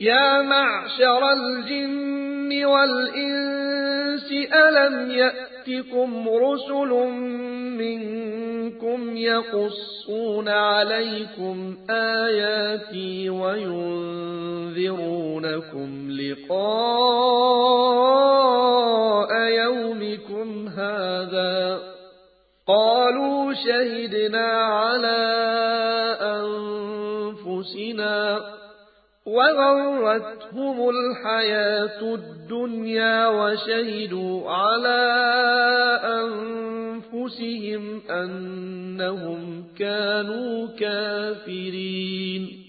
يا معشر الجن والإنس ألم يأتكم رسل منكم يقصون عليكم آياتي وينذرونكم لقاء يومكم هذا قالوا شهدنا على أنفسنا وغرتهم الحياة الدنيا وشهدوا على أنفسهم أنهم كانوا كافرين